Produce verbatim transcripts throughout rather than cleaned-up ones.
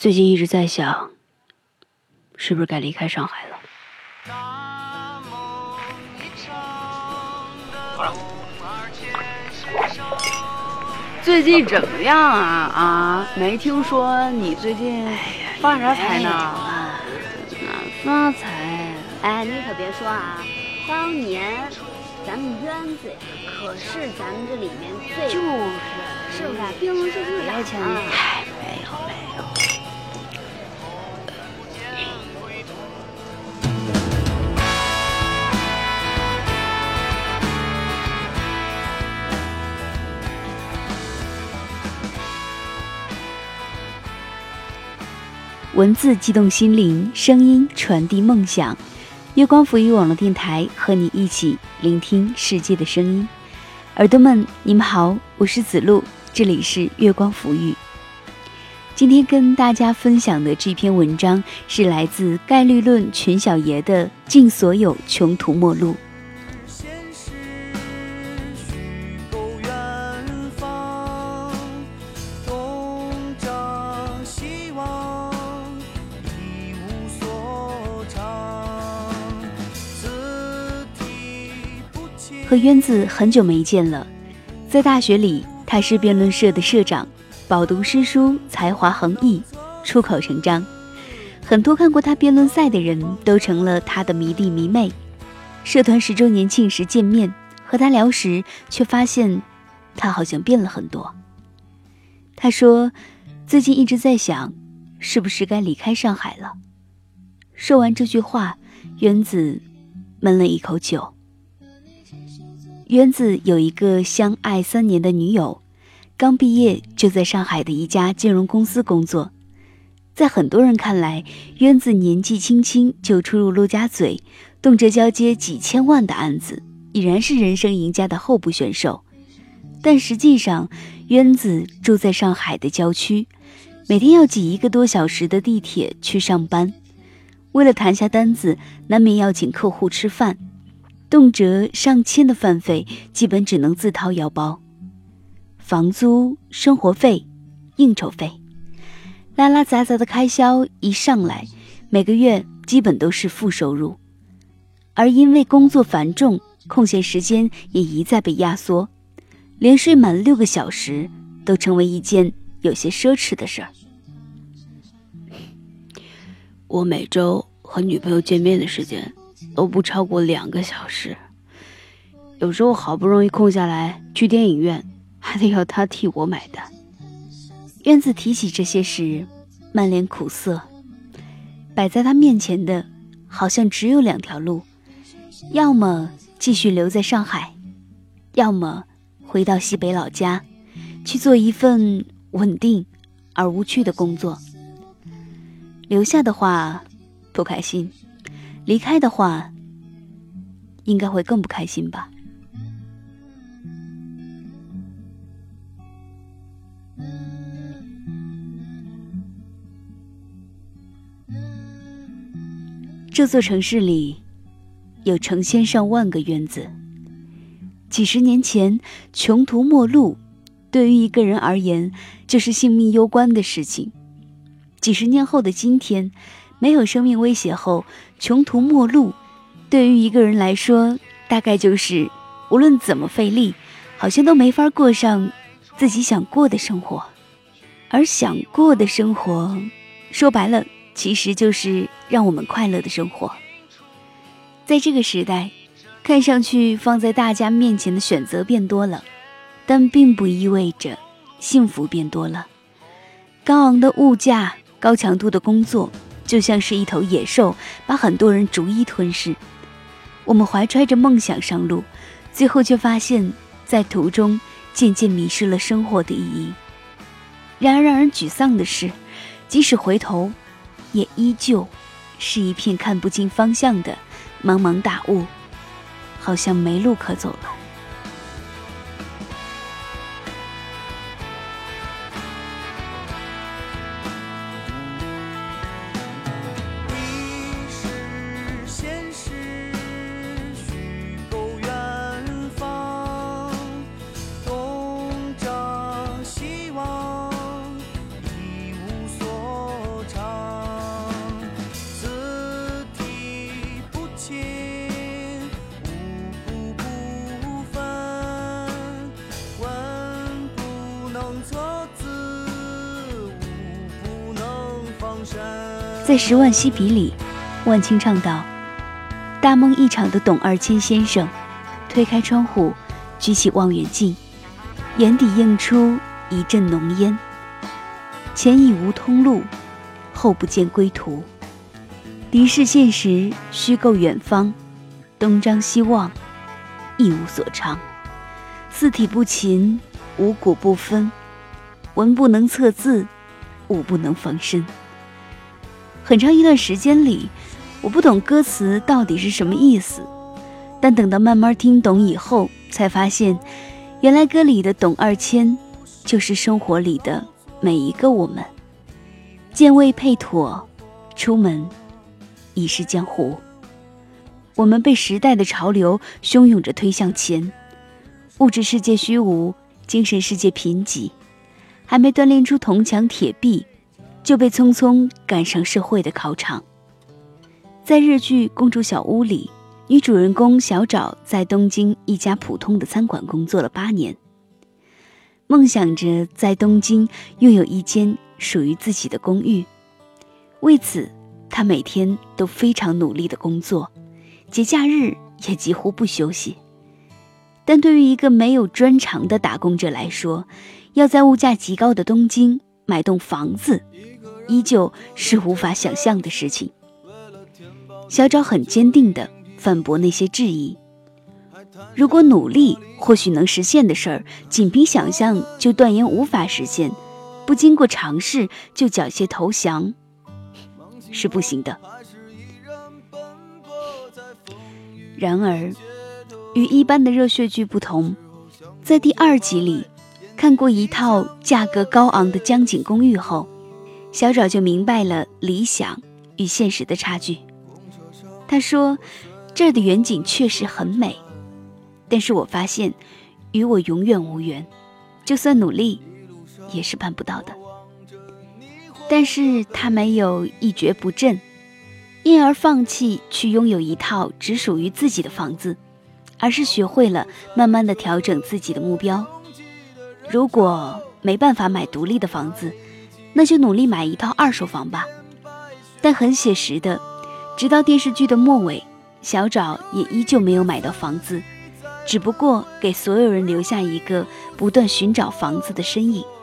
最近一直在想，是不是该离开上海了？ 好了。 最近怎么样啊？啊，没听说你最近发啥财呢？ 啊， 哪发财？ 哎，你可别说啊，当年咱们渊子呀，可是咱们这里面最就是， 是不是辩论社队长啊？ 哎，没有没有。文字激动心灵，声音传递梦想。月光浮语网络电台和你一起聆听世界的声音。耳朵们，你们好，我是子路，这里是月光浮语。今天跟大家分享的这篇文章是来自概率论群小爷的《尽所有，穷途末路》。和渊子很久没见了，在大学里他是辩论社的社长，饱读诗书，才华横溢，出口成章。很多看过他辩论赛的人都成了他的迷弟迷妹。社团十周年庆时见面，和他聊时却发现他好像变了很多。他说最近一直在想，是不是该离开上海了。说完这句话，渊子闷了一口酒。渊子有一个相爱三年的女友，刚毕业就在上海的一家金融公司工作。在很多人看来，渊子年纪轻轻就出入陆家嘴，动辄交接几千万的案子，已然是人生赢家的候补选手。但实际上，渊子住在上海的郊区，每天要挤一个多小时的地铁去上班。为了谈下单子，难免要请客户吃饭，动辄上千的饭费，基本只能自掏腰包。房租、生活费、应酬费，拉拉杂杂的开销一上来，每个月基本都是负收入。而因为工作繁重，空闲时间也一再被压缩，连睡满六个小时都成为一件有些奢侈的事儿。我每周和女朋友见面的时间都不超过两个小时，有时候好不容易空下来去电影院，还得要她替我买单。渊子提起这些时，满脸苦涩。摆在他面前的好像只有两条路，要么继续留在上海，要么回到西北老家，去做一份稳定而无趣的工作。留下的话不开心，离开的话应该会更不开心吧。这座城市里有成千上万个渊子。几十年前，穷途末路对于一个人而言就是性命攸关的事情。几十年后的今天，没有生命威胁后，穷途末路对于一个人来说，大概就是无论怎么费力，好像都没法过上自己想过的生活。而想过的生活，说白了，其实就是让我们快乐的生活。在这个时代，看上去放在大家面前的选择变多了，但并不意味着幸福变多了。高昂的物价，高强度的工作，就像是一头野兽，把很多人逐一吞噬。我们怀揣着梦想上路，最后却发现在途中渐渐迷失了生活的意义。然而让人沮丧的是，即使回头，也依旧是一片看不清方向的茫茫大雾，好像没路可走了。 在十万嬉皮里，万青唱道：大梦一场的董二千先生推开窗户，举起望远镜，眼底映出一阵浓烟，前已无通路，后不见归途，离世现实，虚构远方，东张西望，一无所长，四体不勤，五谷不分，文不能测字，武不能防身。很长一段时间里，我不懂歌词到底是什么意思，但等到慢慢听懂以后，才发现原来歌里的董二千就是生活里的每一个我们。见未配妥，出门已是江湖。我们被时代的潮流汹涌着推向前，物质世界虚无，精神世界贫瘠，还没锻炼出铜墙铁壁，就被匆匆赶上社会的考场。在日剧《公主小屋》里，女主人公小沼在东京一家普通的餐馆工作了八年，梦想着在东京拥有一间属于自己的公寓。为此，她每天都非常努力的工作，节假日也几乎不休息。但对于一个没有专长的打工者来说，要在物价极高的东京买栋房子，依旧是无法想象的事情。小沼很坚定地反驳那些质疑，如果努力或许能实现的事儿，仅凭想象就断言无法实现，不经过尝试就缴械投降是不行的。然而与一般的热血剧不同，在第二集里看过一套价格高昂的江景公寓后，小沼就明白了理想与现实的差距。他说，这儿的远景确实很美，但是我发现与我永远无缘，就算努力也是办不到的。但是他没有一蹶不振，因而放弃去拥有一套只属于自己的房子，而是学会了慢慢地调整自己的目标。如果没办法买独立的房子，那就努力买一套二手房吧。但很写实的，直到电视剧的末尾，小沼也依旧没有买到房子，只不过给所有人留下一个不断寻找房子的身影。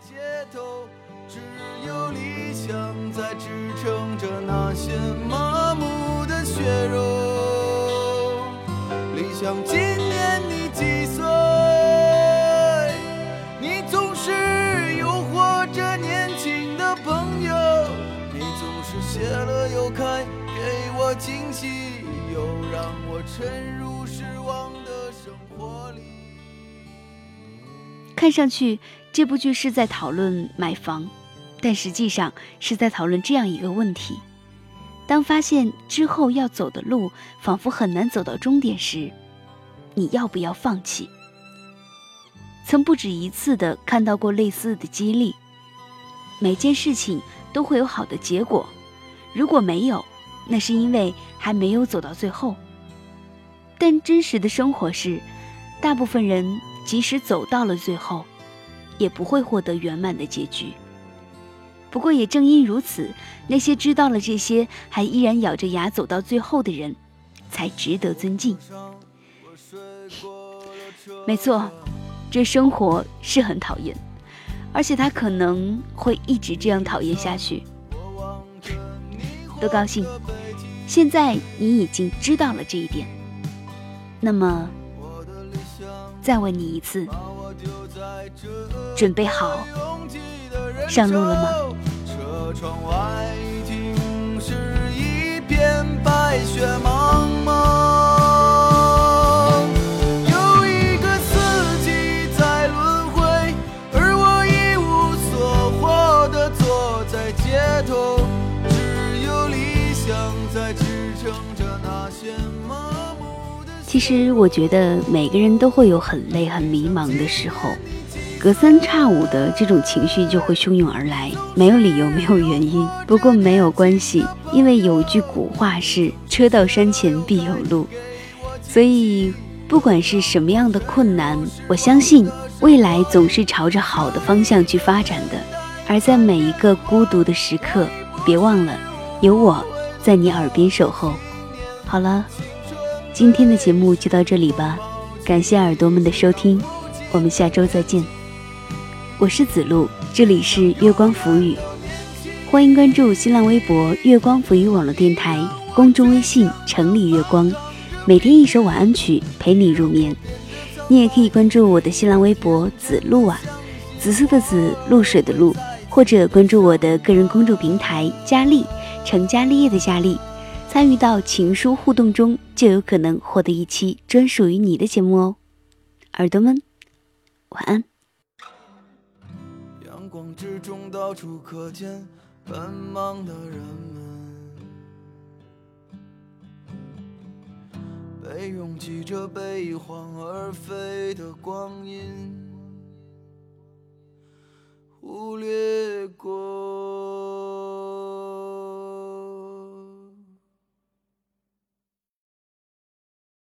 只有理想在支撑着那些麻木的血肉。理想今年你几岁？你总是诱惑着年轻的朋友，你总是谢了又开，给我惊喜，又让我沉入失望的生活里。 看上去这部剧是在讨论买房，但实际上是在讨论这样一个问题：当发现之后要走的路仿佛很难走到终点时，你要不要放弃？曾不止一次地看到过类似的激励，每件事情都会有好的结果，如果没有，那是因为还没有走到最后。但真实的生活是，大部分人即使走到了最后，也不会获得圆满的结局。不过也正因如此，那些知道了这些还依然咬着牙走到最后的人才值得尊敬。没错，这生活是很讨厌，而且它可能会一直这样讨厌下去。多高兴，现在你已经知道了这一点。那么再问你一次，准备好上路了吗？ 车窗外尽是一片白雪茫茫，有一个四季在轮回，而我一无所获地坐在街头，只有理想在支撑着那些麻木的。 其实我觉得每个人都会有很累很迷茫的时候，隔三差五的这种情绪就会汹涌而来，没有理由，没有原因。不过没有关系，因为有句古话是车到山前必有路，所以不管是什么样的困难，我相信未来总是朝着好的方向去发展的。而在每一个孤独的时刻， 别忘了有我在你耳边守候。好了，今天的节目就到这里吧，感谢耳朵们的收听，我们下周再见。我是子路，这里是月光浮语，欢迎关注新浪微博月光浮语网络电台，公众微信城里月光，每天一首晚安曲陪你入眠。你也可以关注我的新浪微博子路啊，紫色的紫，露水的露，或者关注我的个人公众平台佳丽，成家立业的佳丽，参与到情书互动中，就有可能获得一期专属于你的节目哦。耳朵们，晚安。 阳光之中到处可见奔忙的人们，被拥挤着被一晃而飞的光阴。